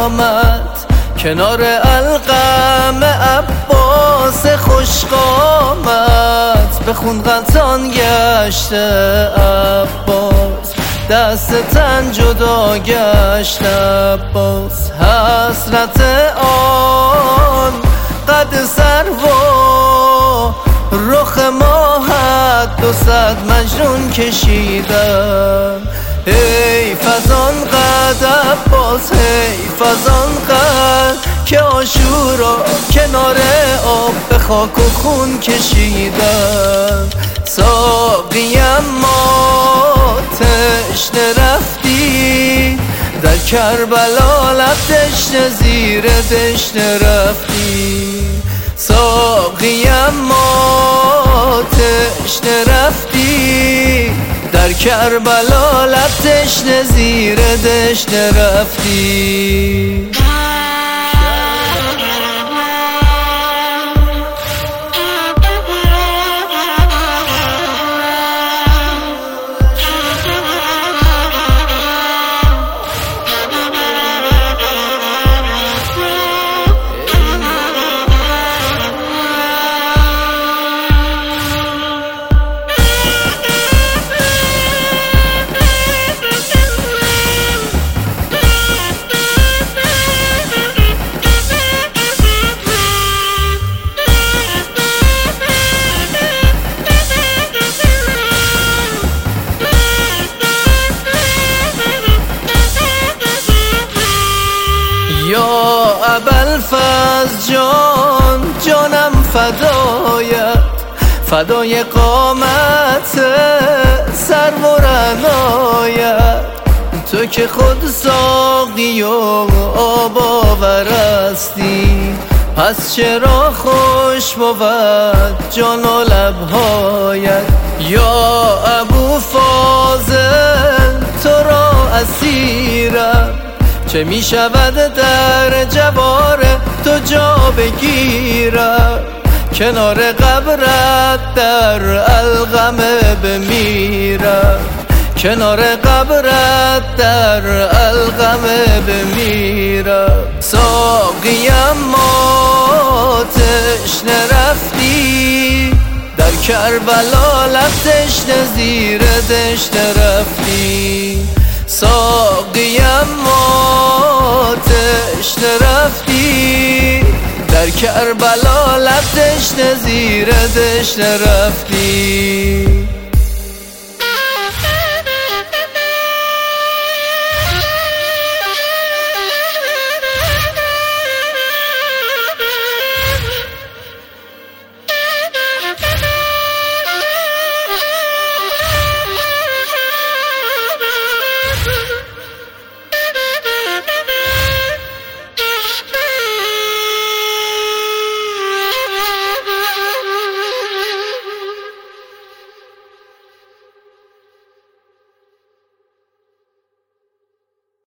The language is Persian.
آمد کنار القم عباس خوشقامت، بخون غلطان گشته عباس، دست تن جدا گشت عباس. حسرت آن قد سروا رخ ماهت 200 مجنون کشیدم. حیف از آن قد عباس، حیف از آن قد که عاشورا کنار آب به خاک و خون کشیدم. ساقی اما تشنه رفتی در کربلا، لب تشنه زیر تشنه رفتی. ساقی اما تشنه رفتی در کربلا، لب تشنه زیر تشنه رفتی. یا ابوالفضل جان، جانم فدایت، فدای قامت سرو و رعنایت. تو که خود ساقی و آب آورستی، پس چرا خوش بود جان و لبهایت. یا ابوالفضل تو را اسیرم، چه می شود در جوار تو جا بگیرم. کنار قبرت در القم بمیرم، کنار قبرت در القم بمیرم. ساقی اما تشنه رفتی در کربلا، لب تشنه زیر تشنه رفتی. ساقی اما تشنه رفتی در کربلا، لب تشنه زیر تشنه رفتی.